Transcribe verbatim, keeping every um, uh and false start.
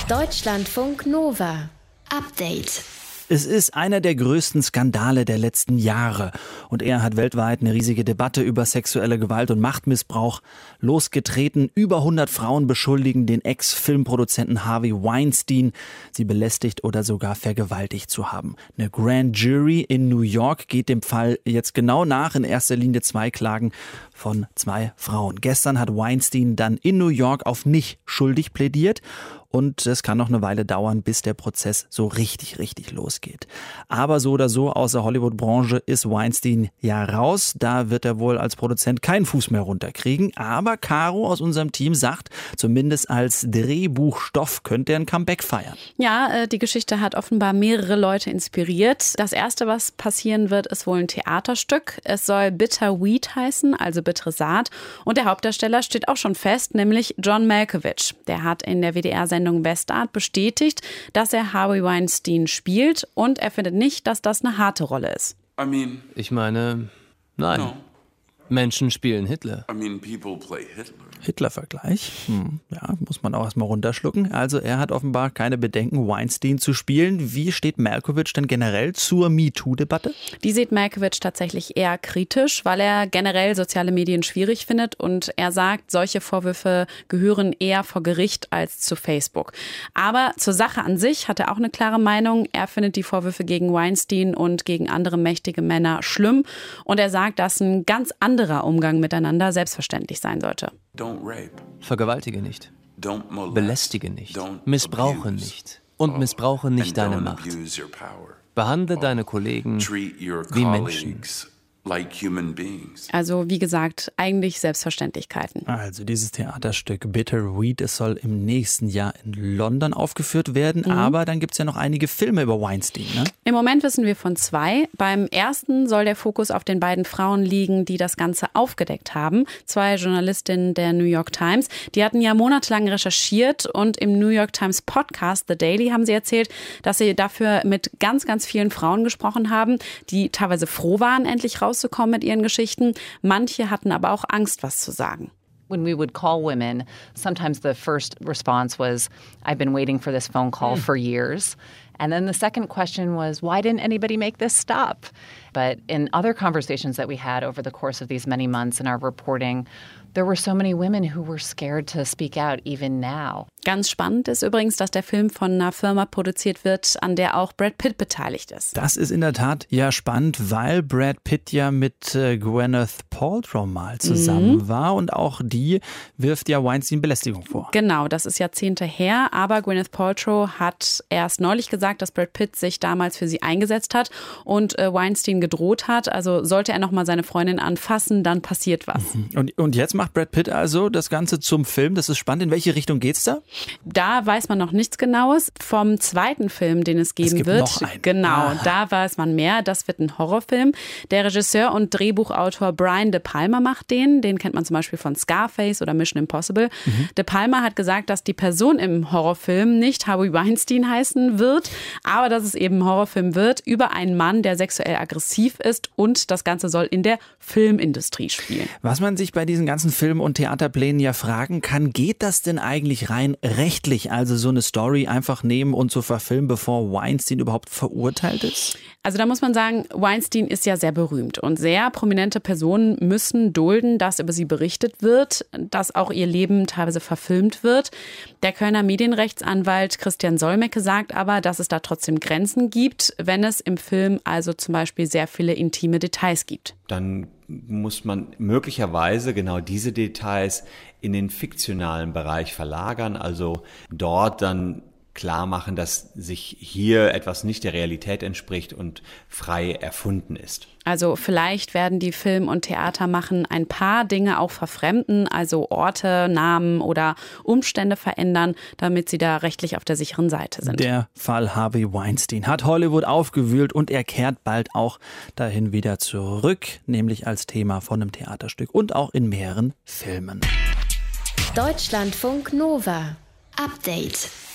Deutschlandfunk Nova. Update. Es ist einer der größten Skandale der letzten Jahre und er hat weltweit eine riesige Debatte über sexuelle Gewalt und Machtmissbrauch losgetreten. Über hundert Frauen beschuldigen den Ex-Filmproduzenten Harvey Weinstein, sie belästigt oder sogar vergewaltigt zu haben. Eine Grand Jury in New York geht dem Fall jetzt genau nach, in erster Linie zwei Klagen von zwei Frauen. Gestern hat Weinstein dann in New York auf nicht schuldig plädiert. Und es kann noch eine Weile dauern, bis der Prozess so richtig, richtig losgeht. Aber so oder so, aus der Hollywood-Branche ist Weinstein ja raus. Da wird er wohl als Produzent keinen Fuß mehr runterkriegen. Aber Caro aus unserem Team sagt, zumindest als Drehbuchstoff könnte er ein Comeback feiern. Ja, die Geschichte hat offenbar mehrere Leute inspiriert. Das erste, was passieren wird, ist wohl ein Theaterstück. Es soll Bitter Weed heißen, also bittere Saat. Und der Hauptdarsteller steht auch schon fest, nämlich John Malkovich. Der hat in der W D R-Sendung Bestart bestätigt, dass er Harvey Weinstein spielt und er findet nicht, dass das eine harte Rolle ist. I mean, Ich meine, nein. no. Menschen spielen Hitler. I mean, people play Hitler. Hitler-Vergleich. Hm, ja, muss man auch erstmal runterschlucken. Also er hat offenbar keine Bedenken, Weinstein zu spielen. Wie steht Malkovich denn generell zur MeToo-Debatte? Die sieht Malkovich tatsächlich eher kritisch, weil er generell soziale Medien schwierig findet und er sagt, solche Vorwürfe gehören eher vor Gericht als zu Facebook. Aber zur Sache an sich hat er auch eine klare Meinung. Er findet die Vorwürfe gegen Weinstein und gegen andere mächtige Männer schlimm und er sagt, dass ein ganz anderer Umgang miteinander selbstverständlich sein sollte. Don't rape. Vergewaltige nicht. Don't molest. Belästige nicht. Don't Missbrauche abuse. nicht. Und missbrauche nicht And deine don't Macht. abuse your power. Behandle deine Kollegen Treat your wie Menschen. colleagues like human beings. Also wie gesagt, eigentlich Selbstverständlichkeiten. Also dieses Theaterstück Bitter Weed, es soll im nächsten Jahr in London aufgeführt werden. Mhm. Aber dann gibt es ja noch einige Filme über Weinstein, ne? Im Moment wissen wir von zwei. Beim ersten soll der Fokus auf den beiden Frauen liegen, die das Ganze aufgedeckt haben. Zwei Journalistinnen der New York Times. Die hatten ja monatelang recherchiert und im New York Times Podcast The Daily haben sie erzählt, dass sie dafür mit ganz, ganz vielen Frauen gesprochen haben, die teilweise froh waren, endlich rauszukommen mit ihren Geschichten. Manche hatten aber auch Angst, was zu sagen. When we would call women, sometimes the first response was, I've been waiting for this phone call for years. And then the second question was, why didn't anybody make this stop? But in other conversations that we had over the course of these many months in our reporting, there were so many women who were scared to speak out even now. Ganz spannend ist übrigens, dass der Film von einer Firma produziert wird, an der auch Brad Pitt beteiligt ist. Das ist in der Tat ja spannend, weil Brad Pitt ja mit äh, Gwyneth Paltrow mal zusammen mhm. war und auch die wirft ja Weinstein Belästigung vor. Genau, das ist Jahrzehnte her, aber Gwyneth Paltrow hat erst neulich gesagt, dass Brad Pitt sich damals für sie eingesetzt hat und äh, Weinstein gedroht hat. Also sollte er nochmal seine Freundin anfassen, dann passiert was. Mhm. Und, und jetzt macht Brad Pitt also das Ganze zum Film. Das ist spannend. In welche Richtung geht's da? Da weiß man noch nichts Genaues. Vom zweiten Film, den es geben es gibt wird, noch einen. genau, ah. da weiß man mehr. Das wird ein Horrorfilm. Der Regisseur und Drehbuchautor Brian De Palma macht den. Den kennt man zum Beispiel von Scarface oder Mission Impossible. Mhm. De Palma hat gesagt, dass die Person im Horrorfilm nicht Harvey Weinstein heißen wird, aber dass es eben ein Horrorfilm wird über einen Mann, der sexuell aggressiv ist und das Ganze soll in der Filmindustrie spielen. Was man sich bei diesen ganzen Film- und Theaterplänen ja fragen kann, geht das denn eigentlich rein rechtlich, also so eine Story einfach nehmen und so verfilmen, bevor Weinstein überhaupt verurteilt ist? Also da muss man sagen, Weinstein ist ja sehr berühmt und sehr prominente Personen müssen dulden, dass über sie berichtet wird, dass auch ihr Leben teilweise verfilmt wird. Der Kölner Medienrechtsanwalt Christian Solmecke sagt aber, dass es da trotzdem Grenzen gibt, wenn es im Film also zum Beispiel sehr viele intime Details gibt. Dann muss man möglicherweise genau diese Details in den fiktionalen Bereich verlagern, also dort dann klar machen, dass sich hier etwas nicht der Realität entspricht und frei erfunden ist. Also vielleicht werden die Film- und Theatermachen ein paar Dinge auch verfremden, also Orte, Namen oder Umstände verändern, damit sie da rechtlich auf der sicheren Seite sind. Der Fall Harvey Weinstein hat Hollywood aufgewühlt und er kehrt bald auch dahin wieder zurück, nämlich als Thema von einem Theaterstück und auch in mehreren Filmen. Deutschlandfunk Nova. Update.